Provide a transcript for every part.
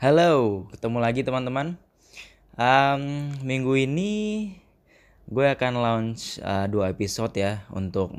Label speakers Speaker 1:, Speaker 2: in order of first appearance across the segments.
Speaker 1: Halo, ketemu lagi teman-teman. Minggu ini gue akan launch 2 episode ya untuk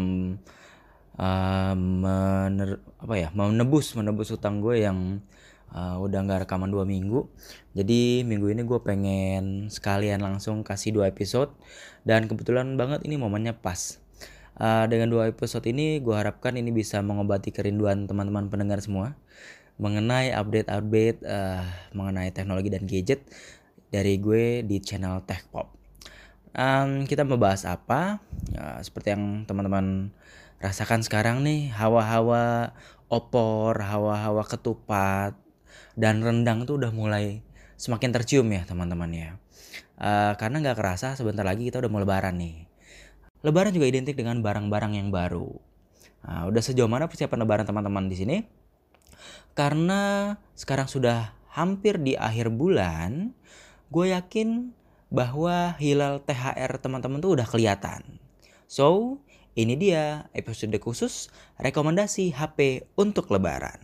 Speaker 1: menebus utang gue yang udah nggak rekaman 2 minggu. Jadi minggu ini gue pengen sekalian langsung kasih 2 episode dan kebetulan banget ini momennya pas. Dengan 2 episode ini gue harapkan ini bisa mengobati kerinduan teman-teman pendengar semua mengenai update-update mengenai teknologi dan gadget dari gue di channel Tech Pop. Kita membahas apa? Seperti yang teman-teman rasakan sekarang nih, hawa-hawa opor, hawa-hawa ketupat, dan rendang tuh udah mulai semakin tercium ya teman-teman ya. Karena nggak kerasa sebentar lagi kita udah mau lebaran nih. Lebaran juga identik dengan barang-barang yang baru. Udah sejauh mana persiapan lebaran teman-teman di sini? Karena sekarang sudah hampir di akhir bulan, gue yakin bahwa hilal THR teman-teman tuh udah kelihatan. So, ini dia episode khusus rekomendasi HP untuk lebaran.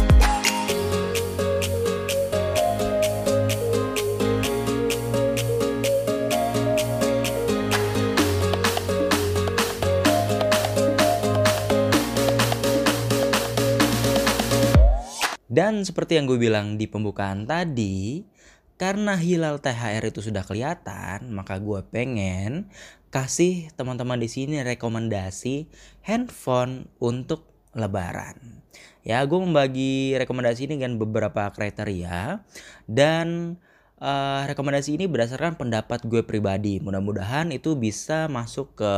Speaker 1: Dan seperti yang gue bilang di pembukaan tadi, karena hilal THR itu sudah kelihatan, maka gue pengen kasih teman-teman di sini rekomendasi handphone untuk lebaran. Ya, gue membagi rekomendasi ini dengan beberapa kriteria dan rekomendasi ini berdasarkan pendapat gue pribadi. Mudah-mudahan itu bisa masuk ke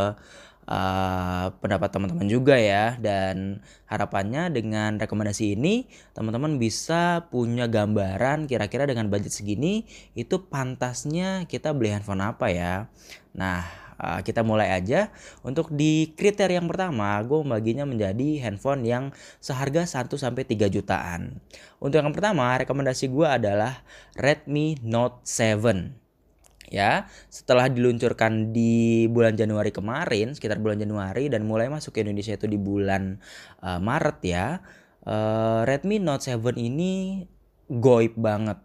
Speaker 1: pendapat teman-teman juga ya, dan harapannya dengan rekomendasi ini teman-teman bisa punya gambaran kira-kira dengan budget segini itu pantasnya kita beli handphone apa ya. Nah, kita mulai aja. Untuk di kriteria yang pertama, gue membaginya menjadi handphone yang seharga 1-3 jutaan. Untuk yang pertama, rekomendasi gue adalah Redmi Note 7. Ya, setelah diluncurkan di bulan Januari kemarin, sekitar bulan Januari, dan mulai masuk ke Indonesia itu di bulan Maret ya. Redmi Note 7 ini goib banget.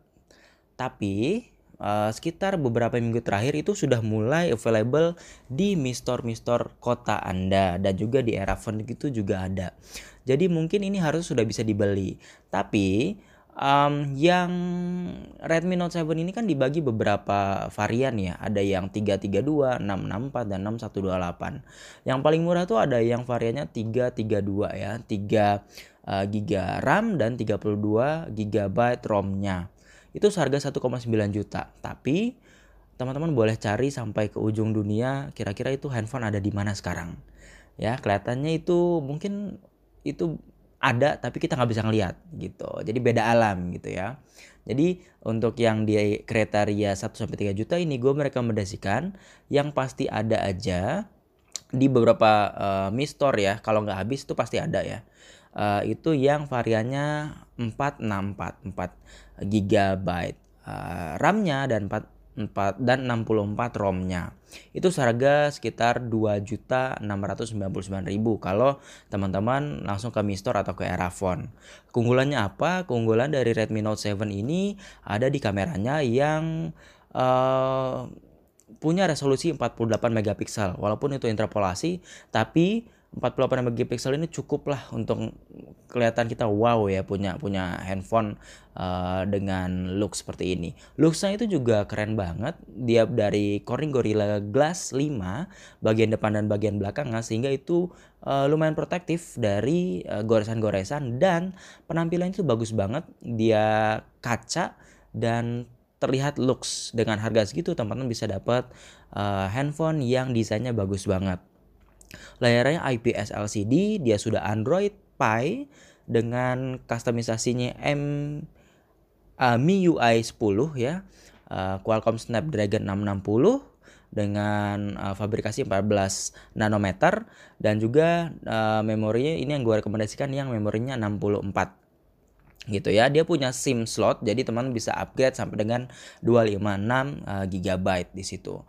Speaker 1: Tapi sekitar beberapa minggu terakhir itu sudah mulai available di mistor-mistor kota Anda, dan juga di Erafone gitu juga ada. Jadi mungkin ini harus sudah bisa dibeli. Tapi yang Redmi Note 7 ini kan dibagi beberapa varian ya. Ada yang 332, 664, dan 6128. Yang paling murah tuh ada yang variannya 332 ya. 3 GB RAM dan 32 GB ROM-nya. Itu seharga 1,9 juta. Tapi teman-teman boleh cari sampai ke ujung dunia, kira-kira itu handphone ada di mana sekarang. Ya, kelihatannya itu mungkin itu ada tapi kita nggak bisa ngelihat gitu. Jadi beda alam gitu ya. Jadi untuk yang di kriteria 1-3 juta ini gue merekomendasikan yang pasti ada aja di beberapa mistor ya. Kalau nggak habis itu pasti ada ya. Itu yang variannya 464 GB RAM-nya dan 64 ROM-nya. Itu seharga sekitar 2.699.000 kalau teman-teman langsung ke mistor atau ke Erafone. Keunggulannya apa? Keunggulan dari Redmi Note 7 ini ada di kameranya yang punya resolusi 48 megapiksel. Walaupun itu interpolasi, tapi 48 megapiksel ini cukup lah untuk kelihatan kita wow ya punya handphone dengan look seperti ini. Looksnya itu juga keren banget. Dia dari Corning Gorilla Glass 5 bagian depan dan bagian belakangnya, sehingga itu lumayan protektif dari goresan-goresan, dan penampilan itu bagus banget. Dia kaca dan terlihat looks. Dengan harga segitu teman-teman bisa dapat handphone yang desainnya bagus banget. Layarnya IPS LCD, dia sudah Android Pie dengan kustomisasinya MIUI 10 ya. Qualcomm Snapdragon 660 dengan fabrikasi 14 nanometer, dan juga memorinya ini yang gue rekomendasikan yang memorinya 64 gitu ya. Dia punya SIM slot, jadi teman bisa upgrade sampai dengan 256 GB di situ.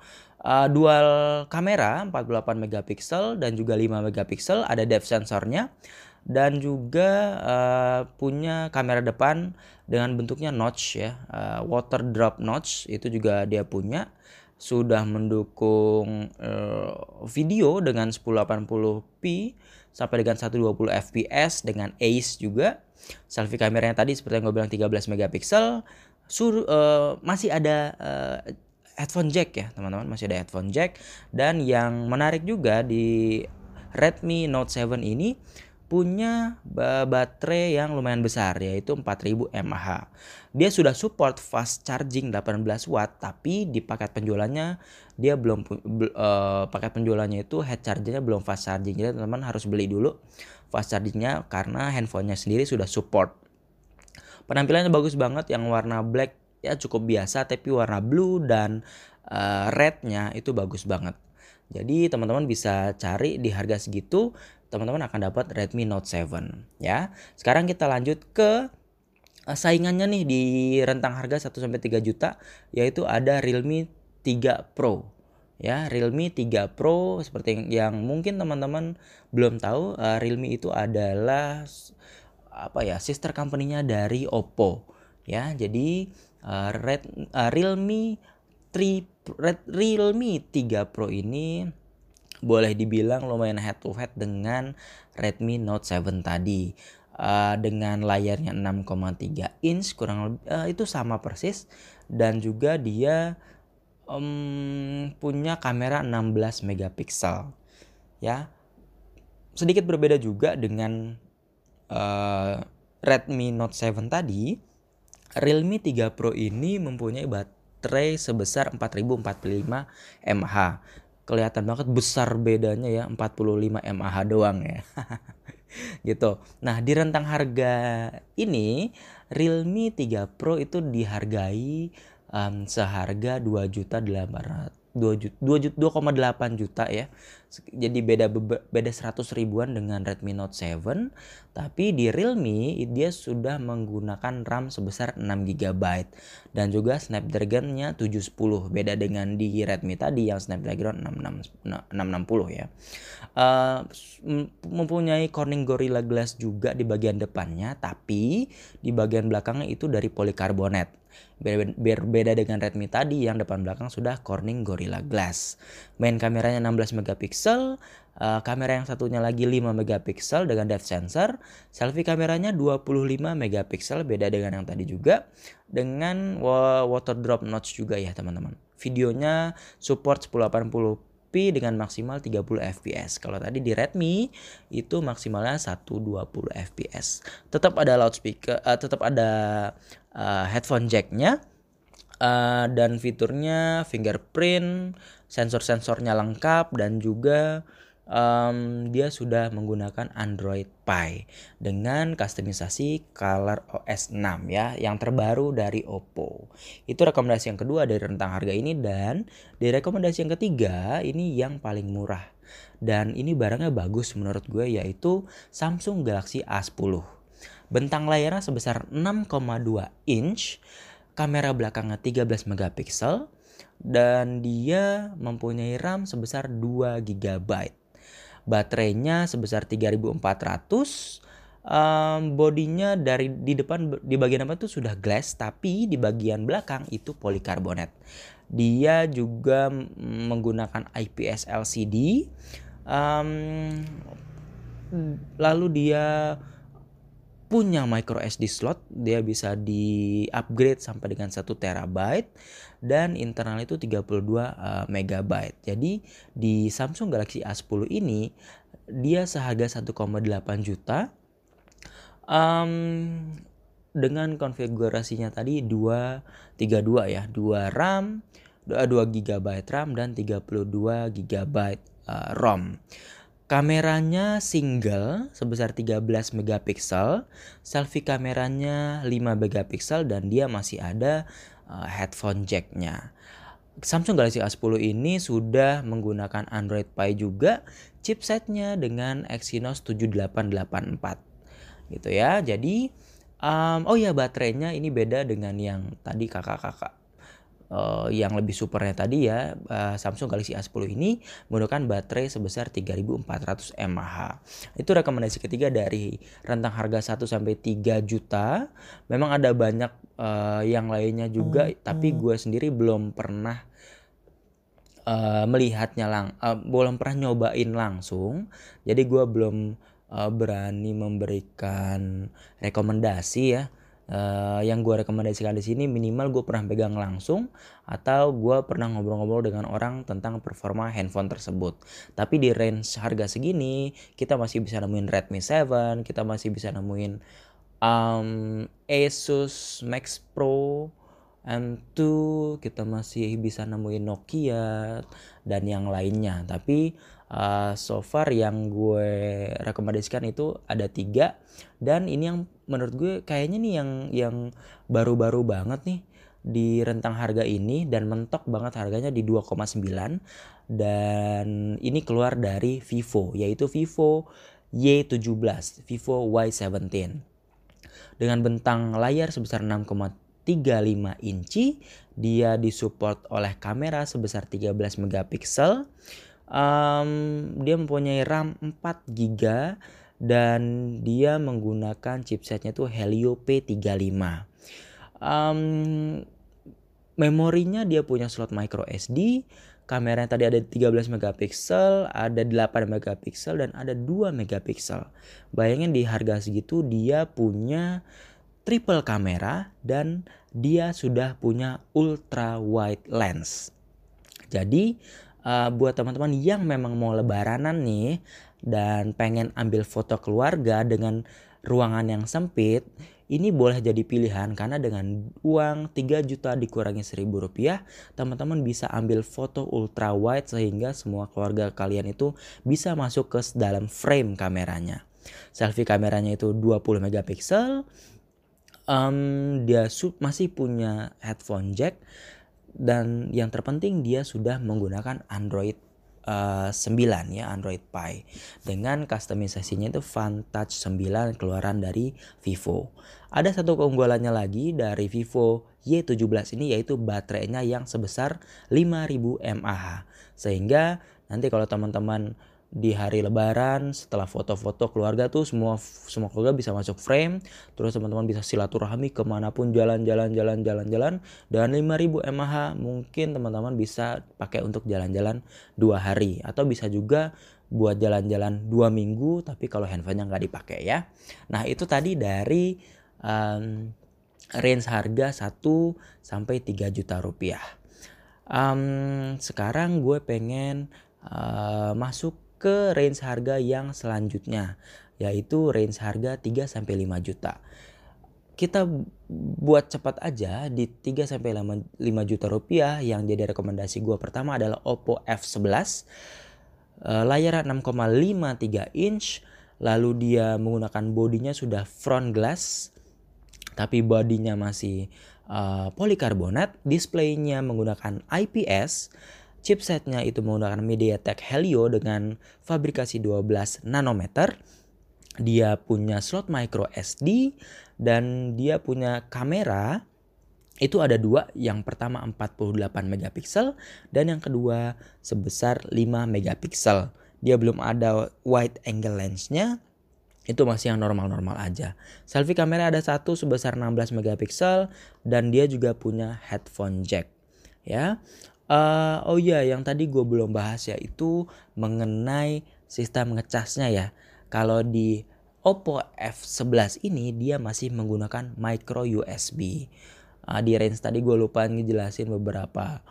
Speaker 1: Dual kamera 48 megapiksel dan juga 5 megapiksel, ada depth sensornya. dan juga punya kamera depan dengan bentuknya notch ya, water drop notch itu juga dia punya. Sudah mendukung video dengan 1080p sampai dengan 120 fps dengan ACE juga. Selfie kameranya tadi seperti yang gue bilang 13 megapiksel. Masih ada headphone jack ya teman-teman, masih ada headphone jack. Dan yang menarik juga di Redmi Note 7 ini punya baterai yang lumayan besar yaitu 4000 mAh. Dia sudah support fast charging 18 watt, tapi di paket penjualannya dia belum paket penjualannya itu head chargernya belum fast charging. Jadi teman-teman harus beli dulu fast chargingnya karena handphonenya sendiri sudah support. Penampilannya bagus banget, yang warna black ya cukup biasa, tapi warna blue dan rednya itu bagus banget. Jadi teman-teman bisa cari di harga segitu, teman-teman akan dapat Redmi Note 7 ya. Sekarang kita lanjut ke saingannya nih di rentang harga 1 sampai 3 juta, yaitu ada Realme 3 Pro. Ya, Realme 3 Pro seperti yang mungkin teman-teman belum tahu, Realme itu adalah sister company-nya dari Oppo ya. Jadi Realme 3 Pro ini boleh dibilang lumayan head to head dengan Redmi Note 7 tadi. Dengan layarnya 6,3 inch kurang lebih itu sama persis, dan juga dia punya kamera 16 megapiksel ya. Sedikit berbeda juga dengan Redmi Note 7 tadi. Realme 3 Pro ini mempunyai baterai sebesar 4045 mAh. Kelihatan banget besar bedanya ya, 45 mAh doang ya. Gitu. Nah, di rentang harga ini Realme 3 Pro itu dihargai seharga 2,8 juta ya. Jadi beda 100 ribuan dengan Redmi Note 7. Tapi di Realme dia sudah menggunakan RAM sebesar 6 GB dan juga Snapdragon-nya 710. Beda dengan di Redmi tadi yang Snapdragon 660 ya. Mempunyai Corning Gorilla Glass juga di bagian depannya, tapi di bagian belakangnya itu dari polikarbonat. Berbeda dengan Redmi tadi yang depan belakang sudah Corning Gorilla Glass. Main kameranya 16 megapiksel, kamera yang satunya lagi 5 megapiksel dengan depth sensor. Selfie kameranya 25 megapiksel, beda dengan yang tadi juga, dengan water drop notch juga ya teman-teman. Videonya support 1080p dengan maksimal 30 fps. Kalau tadi di Redmi itu maksimalnya 120 fps. Tetap ada loudspeaker, tetap ada headphone jacknya, dan fiturnya fingerprint, sensor-sensornya lengkap, dan juga dia sudah menggunakan Android Pie dengan kustomisasi Color OS 6 ya, yang terbaru dari Oppo. Itu rekomendasi yang kedua dari rentang harga ini, dan di rekomendasi yang ketiga ini yang paling murah dan ini barangnya bagus menurut gue, yaitu Samsung Galaxy A10. Bentang layarnya sebesar 6,2 inch, kamera belakangnya 13 megapiksel, dan dia mempunyai RAM sebesar 2 GB. Baterainya sebesar 3400. Bodinya di bagian depan tuh sudah glass, tapi di bagian belakang itu polikarbonat. Dia juga menggunakan IPS LCD. Lalu dia punya micro SD slot, dia bisa di-upgrade sampai dengan 1 terabyte, dan internal itu 32 megabyte. Jadi di Samsung Galaxy A10 ini dia seharga 1,8 juta dengan konfigurasinya tadi 232 ya, 2 GB RAM dan 32 GB ROM. Kameranya single sebesar 13 megapiksel, selfie kameranya 5 megapiksel, dan dia masih ada headphone jack-nya. Samsung Galaxy A10 ini sudah menggunakan Android Pie juga, chipsetnya dengan Exynos 7884 gitu ya. Jadi baterainya ini beda dengan yang tadi kakak-kakak yang lebih supernya tadi ya, Samsung Galaxy A10 ini menggunakan baterai sebesar 3400 mAh. Itu rekomendasi ketiga dari rentang harga 1 sampai 3 juta. Memang ada banyak yang lainnya juga, tapi gue sendiri belum pernah belum pernah nyobain langsung. Jadi gue belum berani memberikan rekomendasi ya. Yang gue rekomendasikan di sini minimal gue pernah pegang langsung atau gue pernah ngobrol-ngobrol dengan orang tentang performa handphone tersebut. Tapi di range harga segini kita masih bisa nemuin Redmi 7, kita masih bisa nemuin Asus Max Pro M2, kita masih bisa nemuin Nokia dan yang lainnya. Tapi so far yang gue rekomendasikan itu ada 3, dan ini yang menurut gue kayaknya nih yang baru-baru banget nih di rentang harga ini, dan mentok banget harganya di 2,9, dan ini keluar dari Vivo, yaitu Vivo Y17, Vivo Y17 dengan bentang layar sebesar 6,35 inci. Dia disupport oleh kamera sebesar 13 megapiksel. Dia mempunyai RAM 4 GB dan dia menggunakan chipsetnya tuh Helio P35. Memorinya dia punya slot micro SD. Kameranya tadi ada 13 megapiksel, ada 8 megapiksel dan ada 2 megapiksel. Bayangin di harga segitu dia punya triple kamera dan dia sudah punya ultra wide lens. Jadi buat teman-teman yang memang mau lebaranan nih dan pengen ambil foto keluarga dengan ruangan yang sempit, ini boleh jadi pilihan karena dengan uang 3 juta dikurangi 1.000 rupiah, teman-teman bisa ambil foto ultra wide sehingga semua keluarga kalian itu bisa masuk ke dalam frame kameranya. Selfie kameranya itu 20 megapiksel. Dia masih punya headphone jack, dan yang terpenting dia sudah menggunakan Android 9 ya, Android Pie, dengan customisasinya itu Fun-Touch 9 keluaran dari Vivo. Ada satu keunggulannya lagi dari Vivo Y17 ini, yaitu baterainya yang sebesar 5000 mAh, sehingga nanti kalau teman-teman di hari lebaran setelah foto-foto keluarga tuh semua keluarga bisa masuk frame, terus teman-teman bisa silaturahmi kemanapun, jalan-jalan, dan 5000 mAh mungkin teman-teman bisa pakai untuk jalan-jalan 2 hari atau bisa juga buat jalan-jalan 2 minggu tapi kalau handphonenya nggak dipakai ya. Nah itu tadi dari range harga 1 sampai 3 juta rupiah. Sekarang gue pengen masuk ke range harga yang selanjutnya, yaitu range harga 3 sampai 5 juta. Kita buat cepat aja di 3 sampai 5 juta rupiah. Yang jadi rekomendasi gue pertama adalah Oppo F11. Layar 6,53 inch, lalu dia menggunakan bodinya sudah front glass tapi bodinya masih polikarbonat. Displaynya menggunakan IPS. Chipsetnya itu menggunakan MediaTek Helio dengan fabrikasi 12 nanometer. Dia punya slot micro SD dan dia punya kamera itu ada 2. Yang pertama 48 megapiksel dan yang kedua sebesar 5 megapiksel. Dia belum ada wide angle lensnya. Itu masih yang normal-normal aja. Selfie kamera ada 1 sebesar 16 megapiksel dan dia juga punya headphone jack ya. Yang tadi gue belum bahas yaitu mengenai sistem ngecasnya ya. Kalau di Oppo F11 ini dia masih menggunakan micro USB. Di range tadi gue lupa ngejelasin beberapa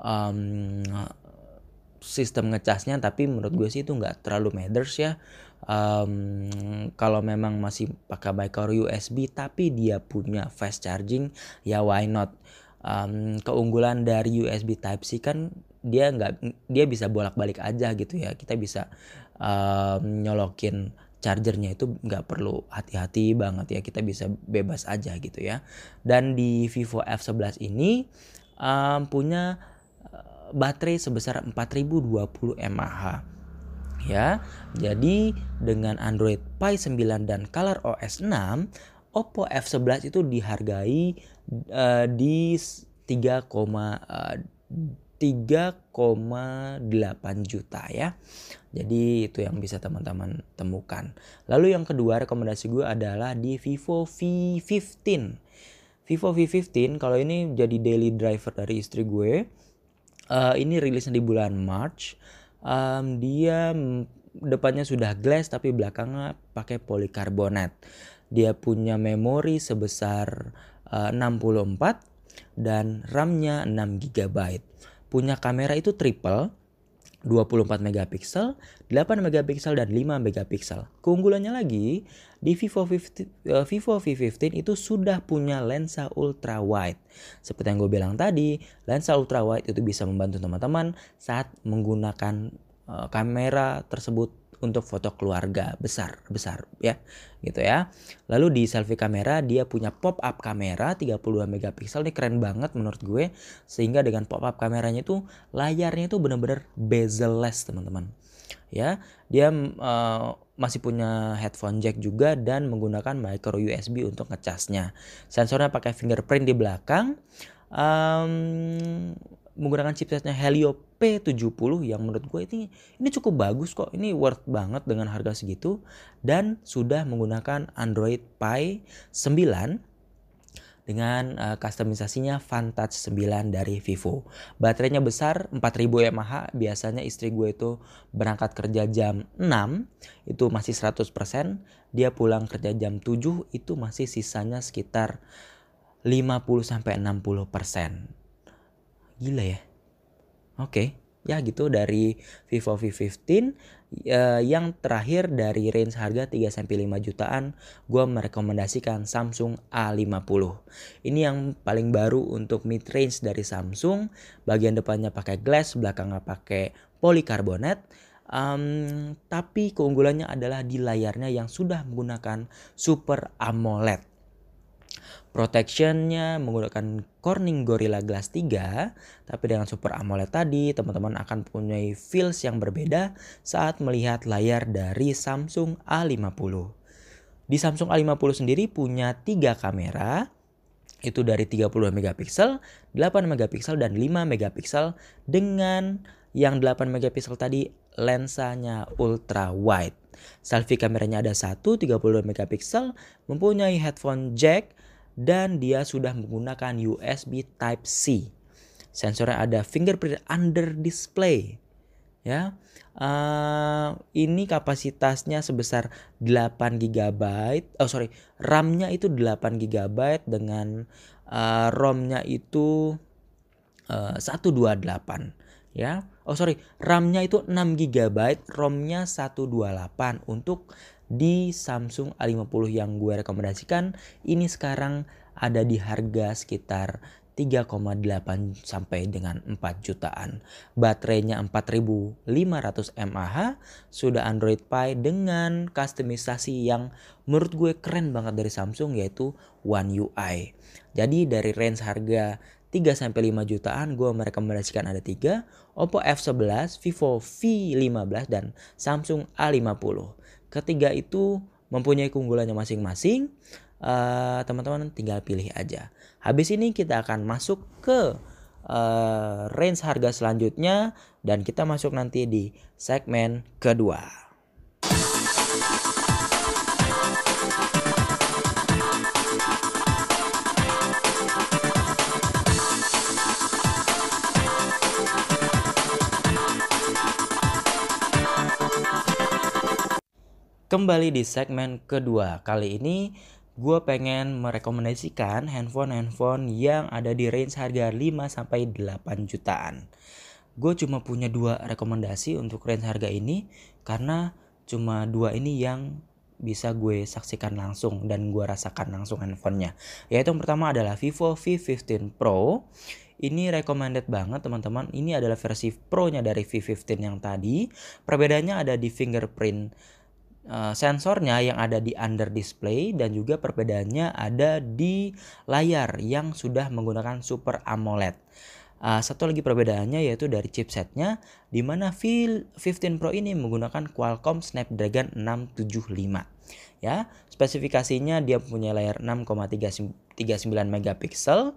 Speaker 1: sistem ngecasnya, tapi menurut gue sih itu nggak terlalu matters ya. Kalau memang masih pakai micro USB tapi dia punya fast charging ya why not. Keunggulan dari USB Type C kan dia bisa bolak-balik aja gitu ya. Kita bisa nyolokin chargernya itu nggak perlu hati-hati banget ya. Kita bisa bebas aja gitu ya. Dan di Vivo F11 ini punya baterai sebesar 4020 mAh ya. Jadi dengan Android Pie 9 dan ColorOS 6, Oppo F11 itu dihargai di 3,8 juta ya. Jadi itu yang bisa teman-teman temukan. Lalu yang kedua rekomendasi gue adalah di Vivo V15. Vivo V15 kalau ini jadi daily driver dari istri gue. Ini rilisnya di bulan March. Dia depannya sudah glass tapi belakangnya pakai polikarbonat. Dia punya memori sebesar 64 dan RAM-nya 6 GB. Punya kamera itu triple, 24 megapiksel, 8 megapiksel dan 5 megapiksel. Keunggulannya lagi di Vivo V15 itu sudah punya lensa ultra wide. Seperti yang gue bilang tadi, lensa ultra wide itu bisa membantu teman-teman saat menggunakan kamera tersebut untuk foto keluarga besar ya gitu ya. Lalu di selfie kamera dia punya pop up kamera 32 megapiksel. Ini keren banget menurut gue, sehingga dengan pop up kameranya itu layarnya itu benar-benar bezel-less teman-teman ya. Dia masih punya headphone jack juga dan menggunakan micro USB untuk ngecasnya. Sensornya pakai fingerprint di belakang. Menggunakan chipsetnya Helio P70 yang menurut gue ini cukup bagus kok. Ini worth banget dengan harga segitu, dan sudah menggunakan Android Pie 9 dengan customisasinya Vantage 9 dari Vivo. Baterainya besar 4000 mAh. Biasanya istri gue itu berangkat kerja jam 6 itu masih 100%. Dia pulang kerja jam 7 itu masih sisanya sekitar 50-60%. Gila ya. Oke, ya gitu dari Vivo V15. Yang terakhir dari range harga 3-5 jutaan, gue merekomendasikan Samsung A50. Ini yang paling baru untuk mid range dari Samsung. Bagian depannya pakai glass, belakangnya pakai polikarbonat. Tapi keunggulannya adalah di layarnya yang sudah menggunakan Super AMOLED. Protectionnya menggunakan Corning Gorilla Glass 3, tapi dengan Super AMOLED tadi teman-teman akan punya feels yang berbeda saat melihat layar dari Samsung A50. Di Samsung A50 sendiri punya 3 kamera, itu dari 32 megapiksel, 8 megapiksel dan 5 megapiksel, dengan yang 8 megapiksel tadi lensanya ultra wide. Selfie kameranya ada 32 megapiksel, mempunyai headphone jack, dan dia sudah menggunakan USB Type-C. Sensornya ada fingerprint under display ya. Ini kapasitasnya sebesar 8 GB. RAM-nya itu 8 GB dengan ROM-nya itu 128 ya. RAM-nya itu 6 GB, ROM-nya 128. Untuk di Samsung A50 yang gue rekomendasikan ini sekarang ada di harga sekitar 3,8 sampai dengan 4 jutaan. Baterainya 4500 mAh, sudah Android Pie dengan customisasi yang menurut gue keren banget dari Samsung, yaitu One UI. Jadi dari range harga 3-5 jutaan gue merekomendasikan ada 3, Oppo F11, Vivo V15 dan Samsung A50. Ketiga itu mempunyai keunggulannya masing-masing. Teman-teman tinggal pilih aja. Habis ini kita akan masuk ke range harga selanjutnya, dan kita masuk nanti di segmen kedua. Kembali di segmen kedua. Kali ini gue pengen merekomendasikan handphone yang ada di range harga 5-8 jutaan. Gue cuma punya 2 rekomendasi untuk range harga ini, karena cuma 2 ini yang bisa gue saksikan langsung dan gue rasakan langsung handphonenya. Yaitu yang pertama adalah Vivo V15 Pro. Ini recommended banget teman-teman. Ini adalah versi Pro-nya dari V15 yang tadi. Perbedaannya ada di fingerprint sensornya yang ada di under display, dan juga perbedaannya ada di layar yang sudah menggunakan Super AMOLED. Satu lagi perbedaannya yaitu dari chipsetnya, di mana V15 Pro ini menggunakan Qualcomm Snapdragon 675. Ya, spesifikasinya dia punya layar 6,39 megapiksel.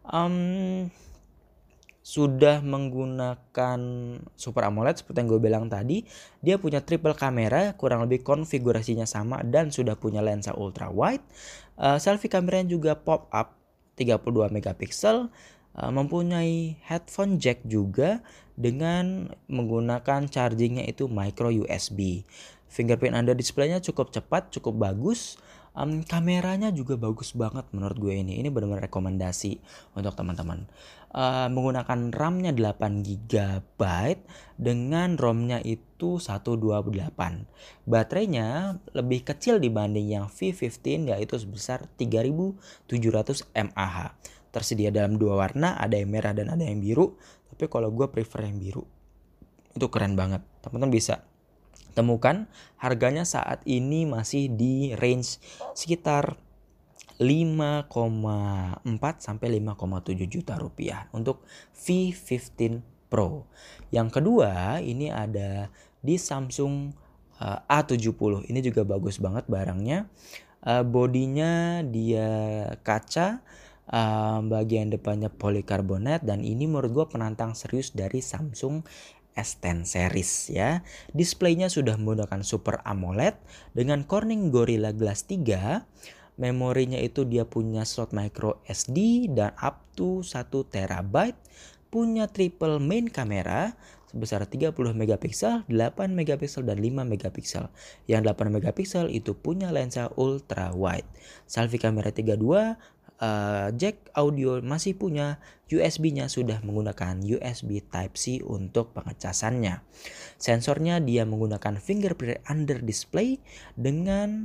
Speaker 1: Sudah menggunakan Super AMOLED seperti yang gue bilang tadi. Dia punya triple kamera, kurang lebih konfigurasinya sama, dan sudah punya lensa ultra wide. Selfie kameranya juga pop up 32 megapiksel. Mempunyai headphone jack juga dengan menggunakan chargingnya itu micro USB. Fingerprint under displaynya cukup cepat, cukup bagus. Kameranya juga bagus banget menurut gue ini. Ini benar-benar rekomendasi untuk teman-teman. Menggunakan RAM-nya 8 GB dengan ROM-nya itu 128. Baterainya lebih kecil dibanding yang V15 yaitu sebesar 3700 mAh. Tersedia dalam dua warna, ada yang merah dan ada yang biru. Tapi kalau gue prefer yang biru. Itu keren banget. Teman-teman bisa temukan harganya saat ini masih di range sekitar 5,4 sampai 5,7 juta rupiah untuk V15 Pro. Yang kedua ini ada di Samsung A70. Ini juga bagus banget barangnya. Bodinya dia kaca, bagian depannya polikarbonat, dan ini menurut gue penantang serius dari Samsung S10 series ya. Displaynya sudah menggunakan Super AMOLED dengan Corning Gorilla Glass 3. Memorinya itu dia punya slot micro SD dan up to 1 TB. Punya triple main kamera sebesar 30 megapiksel, 8 megapiksel dan 5 megapiksel. Yang 8 megapiksel itu punya lensa ultra wide. Selfie kamera 32, jack audio masih punya, USB-nya sudah menggunakan USB Type-C untuk pengecasannya. Sensornya dia menggunakan fingerprint under display dengan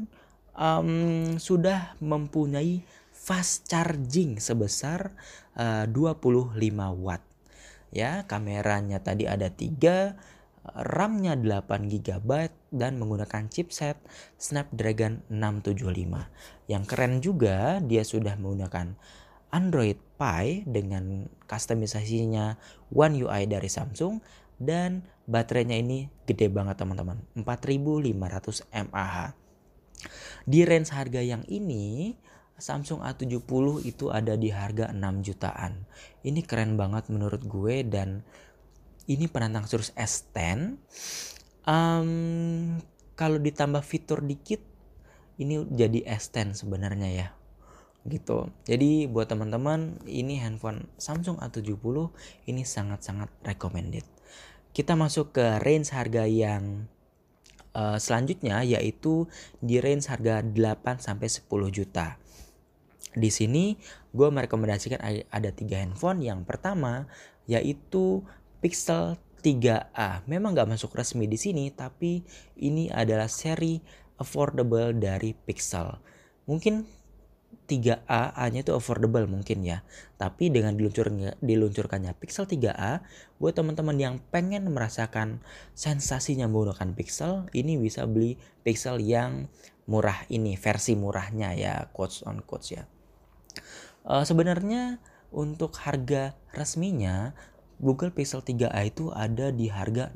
Speaker 1: sudah mempunyai fast charging sebesar 25 watt. Ya, kameranya tadi ada 3, RAM-nya 8 GB dan menggunakan chipset Snapdragon 675. Yang keren juga dia sudah menggunakan Android Pie dengan customisasinya One UI dari Samsung, dan baterainya ini gede banget teman-teman, 4500 mAh. Di range harga yang ini Samsung A70 itu ada di harga 6 jutaan. Ini keren banget menurut gue, dan ini penantang serius S10. Kalau ditambah fitur dikit, ini jadi S10 sebenarnya ya. Gitu. Jadi buat teman-teman, ini handphone Samsung A70 ini sangat-sangat recommended. Kita masuk ke range harga yang selanjutnya, yaitu di range harga 8 sampai 10 juta. Di sini gue merekomendasikan ada 3 handphone. Yang pertama yaitu Pixel 3a. Memang gak masuk resmi di sini, tapi ini adalah seri affordable dari Pixel. Mungkin 3A, A-nya itu affordable mungkin ya. Tapi dengan diluncurkannya Pixel 3a, buat teman-teman yang pengen merasakan sensasinya menggunakan Pixel, ini bisa beli Pixel yang murah ini, versi murahnya ya, quotes on quotes ya. Sebenarnya untuk harga resminya Google Pixel 3a itu ada di harga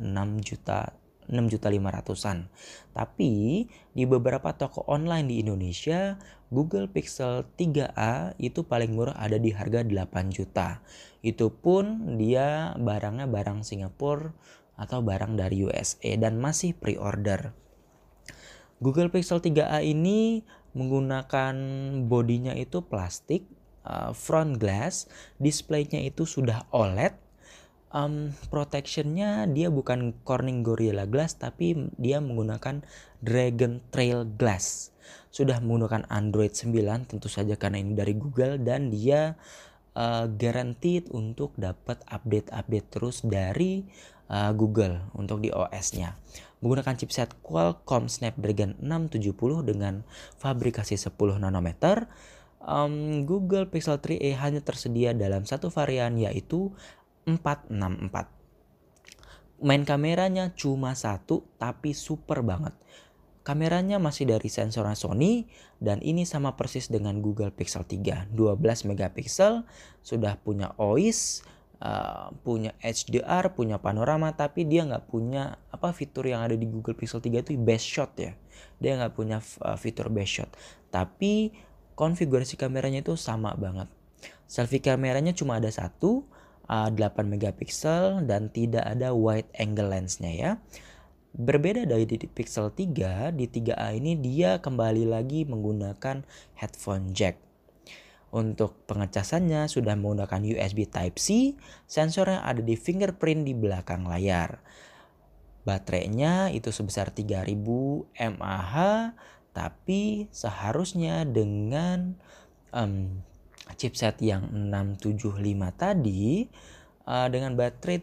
Speaker 1: 6.500.000-an. Tapi di beberapa toko online di Indonesia, Google Pixel 3a itu paling murah ada di harga 8 juta. Itu pun dia barangnya barang Singapura atau barang dari USA dan masih pre-order. Google Pixel 3a ini menggunakan bodinya itu plastik, front glass, displaynya itu sudah OLED. Protectionnya dia bukan Corning Gorilla Glass, tapi dia menggunakan Dragon Trail Glass. Sudah menggunakan Android 9 tentu saja karena ini dari Google, dan dia guaranteed untuk dapat update terus dari Google untuk di OS-nya. Menggunakan chipset Qualcomm Snapdragon 670 dengan fabrikasi 10 nanometer. Google Pixel 3a hanya tersedia dalam satu varian, yaitu 464. Main kameranya cuma satu, tapi super banget. Kameranya masih dari sensor Sony, dan ini sama persis dengan Google Pixel 3, 12 megapiksel, sudah punya OIS, punya HDR, punya panorama, tapi dia nggak punya fitur yang ada di Google Pixel 3 itu best shot ya. Dia nggak punya fitur best shot, tapi konfigurasi kameranya itu sama banget. Selfie kameranya cuma ada satu, 8 megapiksel dan tidak ada wide angle lensnya ya. Berbeda dari di Pixel 3, di 3a ini dia kembali lagi menggunakan headphone jack. Untuk pengecasannya sudah menggunakan USB Type-C, sensornya ada di fingerprint di belakang layar. Baterainya itu sebesar 3000 mAh, tapi seharusnya dengan chipset yang 675 tadi dengan baterai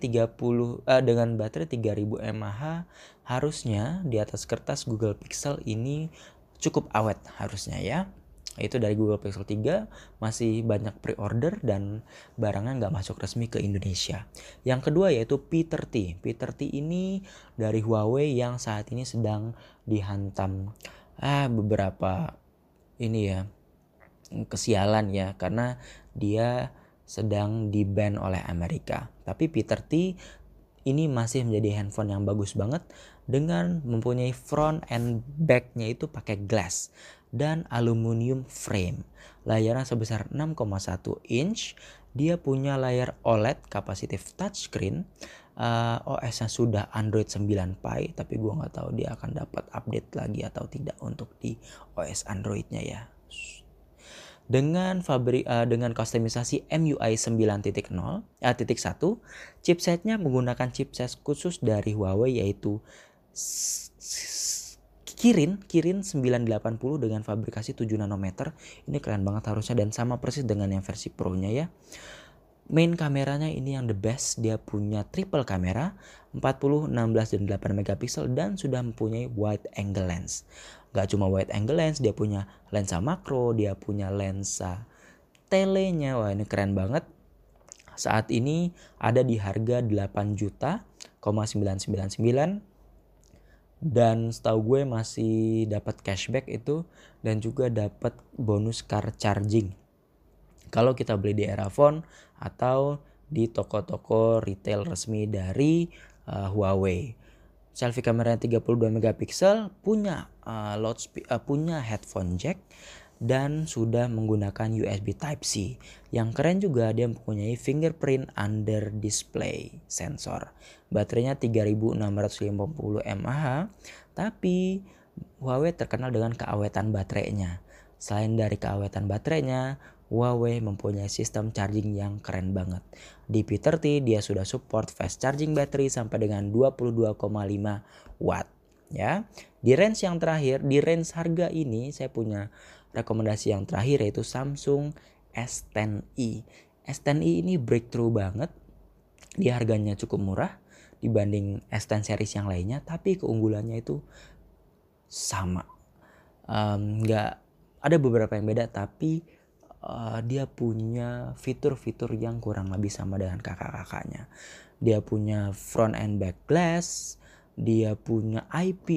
Speaker 1: 3000 mAh harusnya di atas kertas Google Pixel ini cukup awet harusnya ya. Itu dari Google Pixel 3 masih banyak pre-order dan barangnya nggak masuk resmi ke Indonesia. Yang kedua yaitu P30. P30 ini dari Huawei yang saat ini sedang dihantam beberapa ini ya kesialan ya, karena dia sedang di-ban oleh Amerika. Tapi P30 ini masih menjadi handphone yang bagus banget dengan mempunyai front and back-nya itu pakai glass dan aluminium frame. Layarnya sebesar 6,1 inch. Dia punya layar OLED capacitive touchscreen. OS-nya sudah Android 9 Pie, tapi gue nggak tahu dia akan dapat update lagi atau tidak untuk di OS Android-nya ya. Dengan kustomisasi MIUI 9.1, chipsetnya menggunakan chipset khusus dari Huawei yaitu Kirin 980 dengan fabrikasi 7 nanometer. Ini keren banget harusnya dan sama persis dengan yang versi Pro-nya ya. Main kameranya ini yang the best, dia punya triple kamera 40, 16 dan 8 megapiksel dan sudah mempunyai wide angle lens. Gak cuma wide angle lens, dia punya lensa makro, dia punya lensa telenya. Wah ini keren banget. Saat ini ada di harga 8.999 dan setahu gue masih dapat cashback itu dan juga dapat bonus car charging kalau kita beli di Erafone atau di toko-toko retail resmi dari Huawei. Selfie kameranya 32 megapiksel, punya punya headphone jack dan sudah menggunakan USB Type-C. Yang keren juga dia mempunyai fingerprint under display sensor. Baterainya 3650 mAh, tapi Huawei terkenal dengan keawetan baterainya. Selain dari keawetan baterainya, Huawei mempunyai sistem charging yang keren banget. Di P30 dia sudah support fast charging battery sampai dengan 22,5 watt ya. Di range harga ini saya punya rekomendasi yang terakhir yaitu Samsung S10i. S10i ini breakthrough banget. Dia harganya cukup murah dibanding S10 series yang lainnya, tapi keunggulannya itu sama. Nggak ada beberapa yang beda, tapi dia punya fitur-fitur yang kurang lebih sama dengan kakak-kakaknya. Dia punya front and back glass, dia punya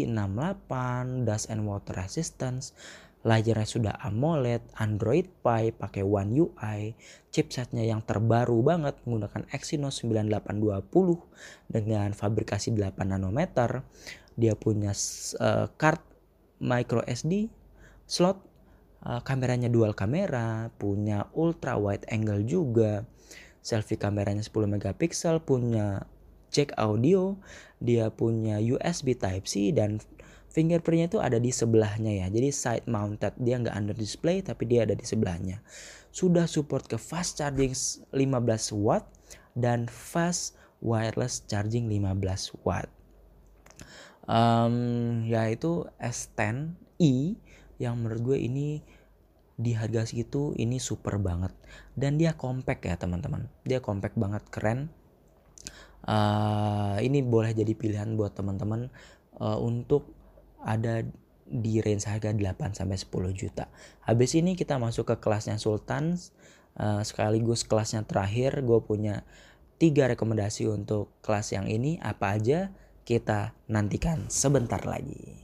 Speaker 1: IP68, dust and water resistance, layarnya sudah AMOLED, Android Pie, pakai One UI, chipsetnya yang terbaru banget menggunakan Exynos 9820 dengan fabrikasi 8 nanometer. Dia punya card micro SD slot. Kameranya dual kamera, punya ultra wide angle juga. Selfie kameranya 10 megapiksel, punya jack audio, dia punya USB Type-C dan fingerprintnya itu ada di sebelahnya ya. Jadi side mounted, dia nggak under display tapi dia ada di sebelahnya. Sudah support ke fast charging 15 watt dan fast wireless charging 15 watt. Yaitu S10i yang menurut gue ini di harga segitu ini super banget dan dia compact ya teman-teman. Dia compact banget, keren. Ini boleh jadi pilihan buat teman-teman untuk ada di range harga 8 sampai 10 juta. Habis ini kita masuk ke kelasnya Sultan, sekaligus kelasnya terakhir. Gue punya 3 rekomendasi untuk kelas yang ini. Apa aja kita nantikan sebentar lagi.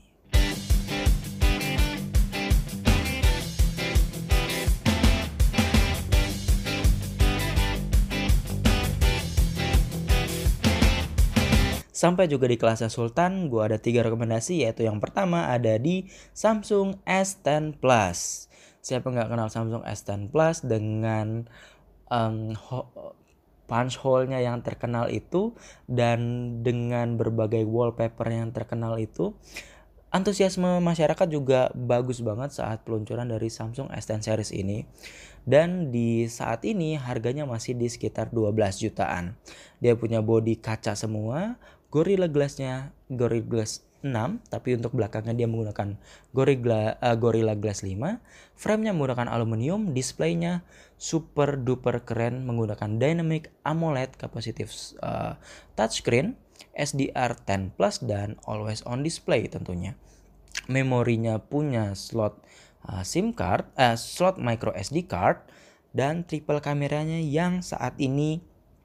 Speaker 1: Sampai juga di kelasnya Sultan, gue ada 3 rekomendasi, yaitu yang pertama ada di Samsung S10 Plus. Siapa nggak kenal Samsung S10 Plus dengan punch hole-nya yang terkenal itu, dan dengan berbagai wallpaper yang terkenal itu, antusiasme masyarakat juga bagus banget saat peluncuran dari Samsung S10 series ini. Dan di saat ini harganya masih di sekitar 12 jutaan. Dia punya bodi kaca semua, Gorilla Glass 6, tapi untuk belakangnya dia menggunakan Gorilla Glass 5. Frame-nya menggunakan aluminium, displaynya super duper keren menggunakan Dynamic AMOLED capacitive touchscreen, SDR10 Plus, dan always on display tentunya. Memorinya punya slot SIM card, slot micro SD card, dan triple kameranya yang saat ini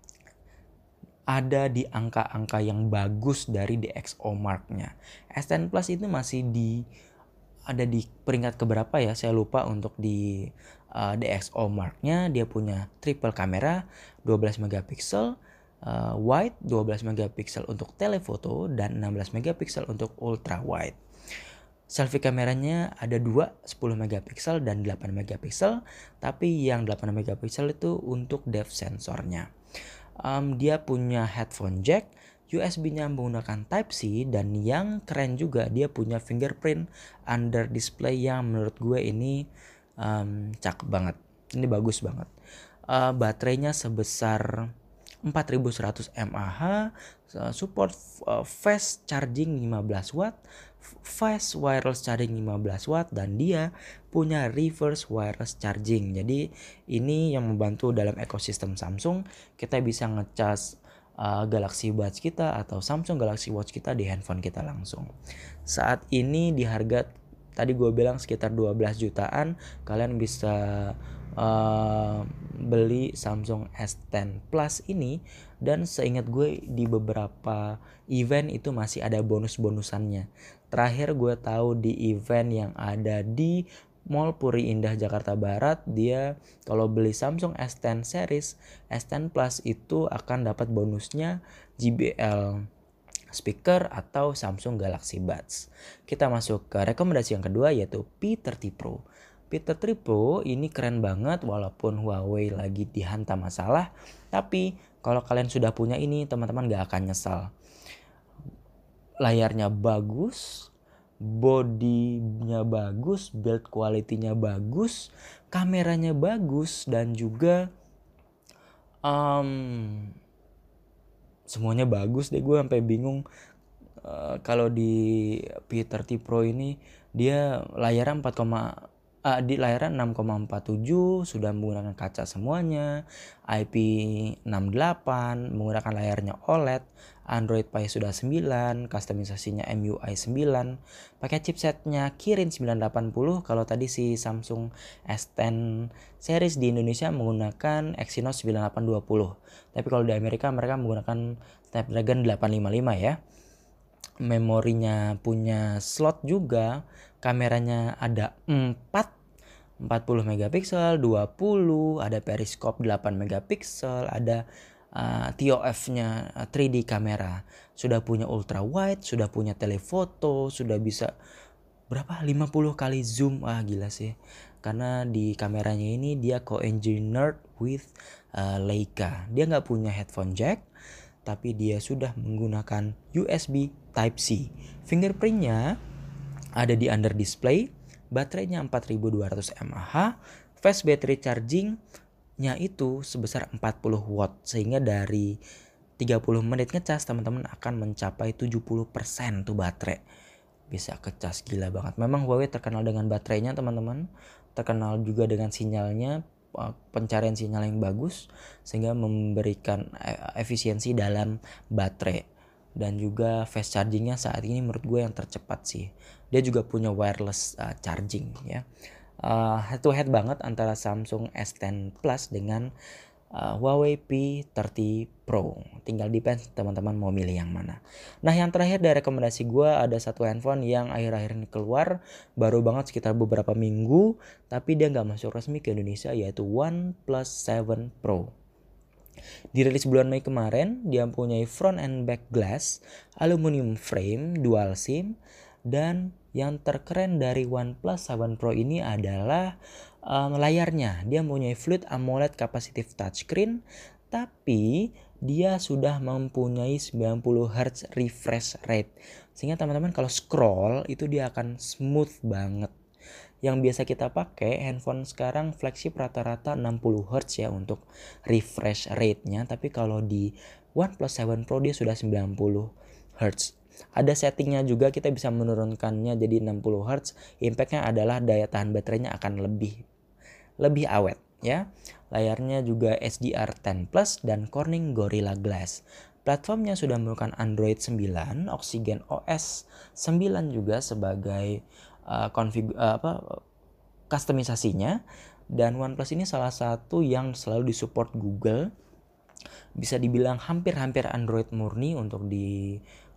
Speaker 1: ada di angka-angka yang bagus dari DxO Mark-nya. S10 Plus itu masih ada di peringkat keberapa ya, saya lupa untuk di DxO Mark-nya. Dia punya triple kamera 12 megapiksel, wide 12 megapiksel untuk telefoto, dan 16 megapiksel untuk ultra wide. Selfie kameranya ada 2, 10 megapiksel dan 8 megapiksel, tapi yang 8 megapiksel itu untuk depth sensornya. Dia punya headphone jack, USB-nya menggunakan Type-C, dan yang keren juga dia punya fingerprint under display yang menurut gue ini cakep banget. Ini bagus banget. Baterainya sebesar 4100 mAh, support fast charging 15 watt, fast wireless charging 15 watt, dan dia punya reverse wireless charging. Jadi ini yang membantu dalam ekosistem Samsung, kita bisa ngecas Galaxy Buds kita atau Samsung Galaxy Watch kita di handphone kita langsung. Saat ini di harga tadi gue bilang sekitar 12 jutaan, kalian bisa beli Samsung S10 Plus ini. Dan seingat gue di beberapa event itu masih ada bonus-bonusannya. Terakhir gue tahu di event yang ada di Mall Puri Indah Jakarta Barat, dia kalau beli Samsung S10 series S10 Plus itu akan dapat bonusnya JBL speaker atau Samsung Galaxy Buds. Kita masuk ke rekomendasi yang kedua, yaitu P30 Pro. P30 Pro ini keren banget walaupun Huawei lagi dihantam masalah, tapi kalau kalian sudah punya ini, teman-teman gak akan nyesal. Layarnya bagus, bodinya bagus, build quality-nya bagus, kameranya bagus, dan juga semuanya bagus deh. Gue sampai bingung kalau di P30 Pro ini dia layarnya di layarnya 6,47, sudah menggunakan kaca semuanya, IP68, menggunakan layarnya OLED, Android Pie sudah 9, customisasinya MIUI 9, pakai chipsetnya Kirin 980. Kalau tadi si Samsung S10 series di Indonesia menggunakan Exynos 9820, tapi kalau di Amerika mereka menggunakan Snapdragon 855 ya. Memorinya punya slot juga, kameranya ada 40 megapiksel, 20, ada periskop 8 megapiksel, ada TOF-nya 3D kamera, sudah punya ultra wide, sudah punya telefoto, sudah bisa 50 kali zoom. Gila sih, karena di kameranya ini dia co-engineered with Leica. Dia nggak punya headphone jack, tapi dia sudah menggunakan USB Type-C. Fingerprintnya ada di under display, baterainya 4200 mAh, fast battery chargingnya itu sebesar 40 watt, sehingga dari 30 menit ngecas teman-teman akan mencapai 70% tuh baterai. Bisa kecas, gila banget. Memang Huawei terkenal dengan baterainya teman-teman, terkenal juga dengan sinyalnya, pencarian sinyal yang bagus sehingga memberikan efisiensi dalam baterai, dan juga fast chargingnya saat ini menurut gue yang tercepat sih. Dia juga punya wireless charging ya. Head to head banget antara Samsung S10 Plus dengan Huawei P30 Pro. Tinggal depends teman-teman mau milih yang mana. Nah, yang terakhir dari rekomendasi gue ada satu handphone yang akhir-akhir ini keluar, baru banget sekitar beberapa minggu, tapi dia nggak masuk resmi ke Indonesia, yaitu OnePlus 7 Pro. Dirilis bulan Mei kemarin, dia mempunyai front and back glass, aluminium frame, dual SIM, dan Yang terkeren dari OnePlus 7 Pro ini adalah layarnya. Dia mempunyai Fluid AMOLED Capacitive Touchscreen, tapi dia sudah mempunyai 90 Hz refresh rate. Sehingga teman-teman kalau scroll itu dia akan smooth banget. Yang biasa kita pakai handphone sekarang flagship rata-rata 60 Hz ya untuk refresh rate-nya. Tapi kalau di OnePlus 7 Pro dia sudah 90 Hz. Ada settingnya juga, kita bisa menurunkannya jadi 60 Hz. Impactnya adalah daya tahan baterainya akan lebih awet ya. Layarnya juga HDR10 Plus dan Corning Gorilla Glass. Platformnya sudah menggunakan Android 9, Oxygen OS 9 juga sebagai kustomisasinya. Dan OnePlus ini salah satu yang selalu disupport Google. Bisa dibilang hampir-hampir Android murni untuk di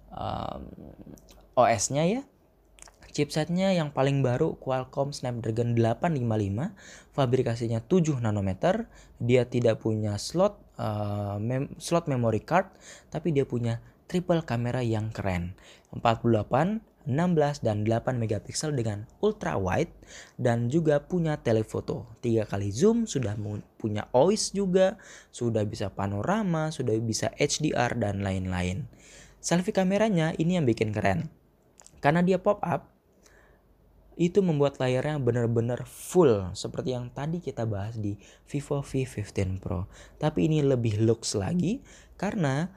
Speaker 1: OS-nya ya. Chipsetnya yang paling baru Qualcomm Snapdragon 855, fabrikasinya 7 nanometer. Dia tidak punya slot memory card, tapi dia punya triple kamera yang keren. 48, 16 dan 8 megapiksel dengan ultra wide, dan juga punya telefoto 3 kali zoom, sudah punya OIS juga, sudah bisa panorama, sudah bisa HDR dan lain-lain. Selfie kameranya ini yang bikin keren. Karena dia pop up, itu membuat layarnya benar-benar full seperti yang tadi kita bahas di Vivo V15 Pro. Tapi ini lebih lux lagi karena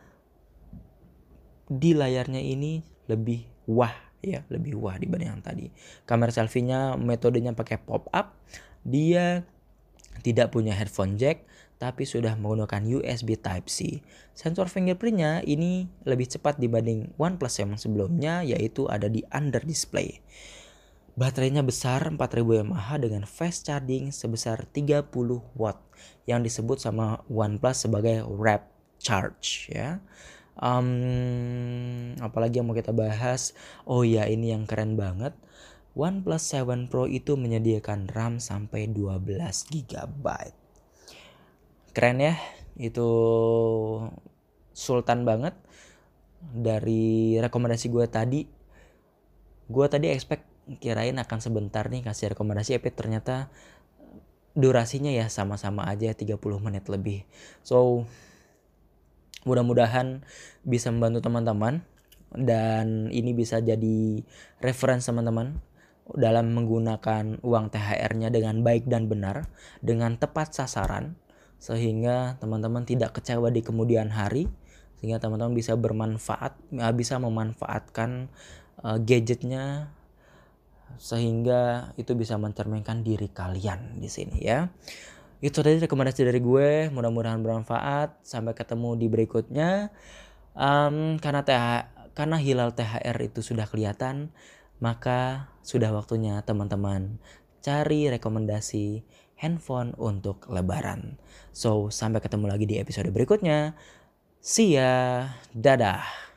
Speaker 1: di layarnya ini lebih lebih wah dibanding yang tadi. Kamera selfie-nya metodenya pakai pop up. Dia tidak punya headphone jack, tapi sudah menggunakan USB Type-C. Sensor fingerprint-nya ini lebih cepat dibanding OnePlus yang sebelumnya, yaitu ada di under display. Baterainya besar 4000 mAh dengan fast charging sebesar 30 watt yang disebut sama OnePlus sebagai rapid charge ya. Apalagi yang mau kita bahas? Oh ya, ini yang keren banget. OnePlus 7 Pro itu menyediakan RAM sampai 12 GB. Keren ya, itu sultan banget. Dari rekomendasi gue tadi expect kirain akan sebentar nih kasih rekomendasi, tapi ternyata durasinya ya sama-sama aja 30 menit lebih. So mudah-mudahan bisa membantu teman-teman, dan ini bisa jadi referensi teman-teman dalam menggunakan uang THR-nya dengan baik dan benar, dengan tepat sasaran, sehingga teman-teman tidak kecewa di kemudian hari, sehingga teman-teman bisa memanfaatkan gadgetnya sehingga itu bisa mencerminkan diri kalian di sini ya. Itu tadi rekomendasi dari gue, mudah-mudahan bermanfaat. Sampai ketemu di berikutnya. Karena hilal THR itu sudah kelihatan, maka sudah waktunya teman-teman cari rekomendasi handphone untuk lebaran. So, sampai ketemu lagi di episode berikutnya. See ya, dadah.